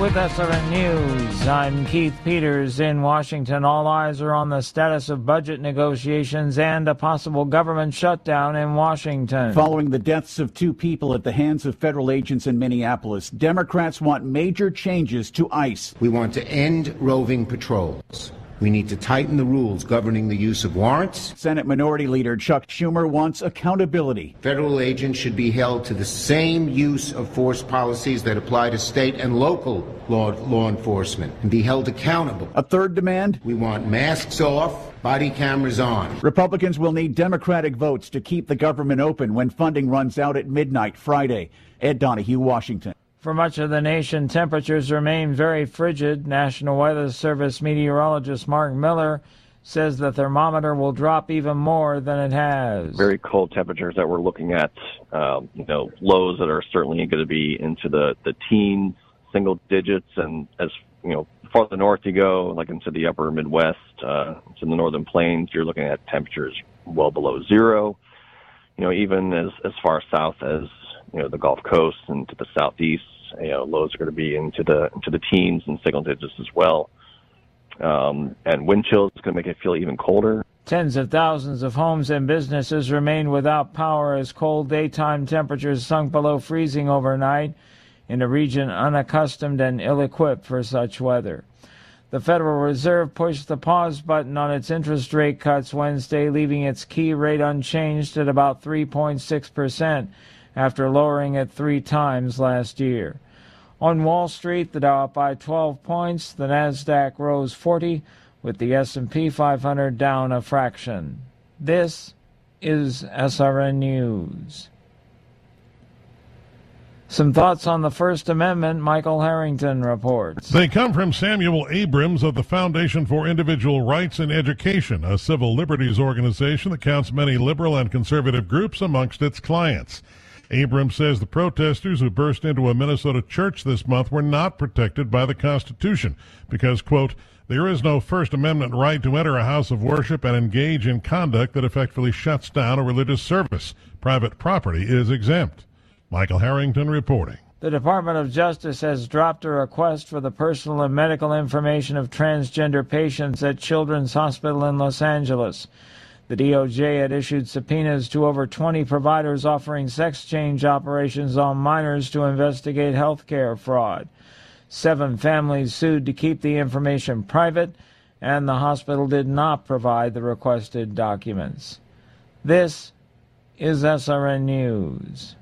With SRN News, I'm Keith Peters in Washington. All eyes are on the status of budget negotiations and a possible government shutdown in Washington. Following the deaths of 2 people at the hands of federal agents in Minneapolis, Democrats want major changes to ICE. We want to end roving patrols. We need to tighten the rules governing the use of warrants. Senate Minority Leader Chuck Schumer wants accountability. Federal agents should be held to the same use of force policies that apply to state and local law enforcement and be held accountable. A third demand? We want masks off, body cameras on. Republicans will need Democratic votes to keep the government open when funding runs out at midnight Friday. Ed Donahue, Washington. For much of the nation, temperatures remain very frigid. National Weather Service meteorologist Mark Miller says the thermometer will drop even more than it has. Very cold temperatures that we're looking at, lows that are certainly going to be into the teens, single digits, and as farther north you go, like into the upper Midwest, to the northern plains, you're looking at temperatures well below zero. Even as far south as the Gulf Coast and to the southeast, lows are going to be into the teens and single digits as well. And wind chills is going to make it feel even colder. Tens of thousands of homes and businesses remain without power as cold daytime temperatures sunk below freezing overnight in a region unaccustomed and ill-equipped for such weather. The Federal Reserve pushed the pause button on its interest rate cuts Wednesday, leaving its key rate unchanged at about 3.6%. after lowering it 3 times last year. On Wall Street, the Dow up by 12 points, the Nasdaq rose 40, with the S&P 500 down a fraction. This is SRN News. Some thoughts on the First Amendment, Michael Harrington reports. They come from Samuel Abrams of the Foundation for Individual Rights in Education, a civil liberties organization that counts many liberal and conservative groups amongst its clients. Abrams says the protesters who burst into a Minnesota church this month were not protected by the Constitution because, quote, there is no First Amendment right to enter a house of worship and engage in conduct that effectively shuts down a religious service. Private property is exempt. Michael Harrington reporting. The Department of Justice has dropped a request for the personal and medical information of transgender patients at Children's Hospital in Los Angeles. The DOJ had issued subpoenas to over 20 providers offering sex change operations on minors to investigate health care fraud. 7 families sued to keep the information private, and the hospital did not provide the requested documents. This is SRN News.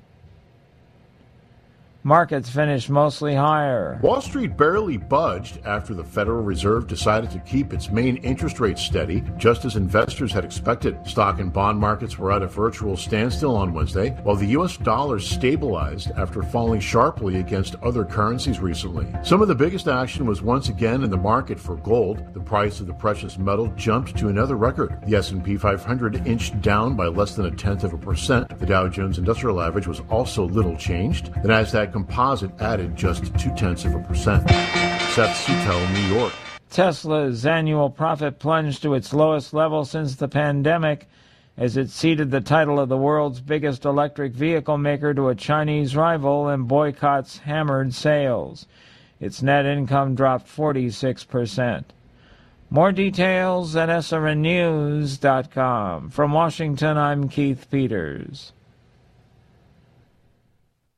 Markets finished mostly higher. Wall Street barely budged after the Federal Reserve decided to keep its main interest rate steady, just as investors had expected. Stock and bond markets were at a virtual standstill on Wednesday, while the U.S. dollar stabilized after falling sharply against other currencies recently. Some of the biggest action was once again in the market for gold. The price of the precious metal jumped to another record. The S&P 500 inched down by less than 0.1%. The Dow Jones Industrial Average was also little changed. The Nasdaq Composite added just 0.2%. Seth Suttel, New York. Tesla's annual profit plunged to its lowest level since the pandemic as it ceded the title of the world's biggest electric vehicle maker to a Chinese rival and boycotts hammered sales. Its net income dropped 46%. More details at srnnews.com. From Washington, I'm Keith Peters.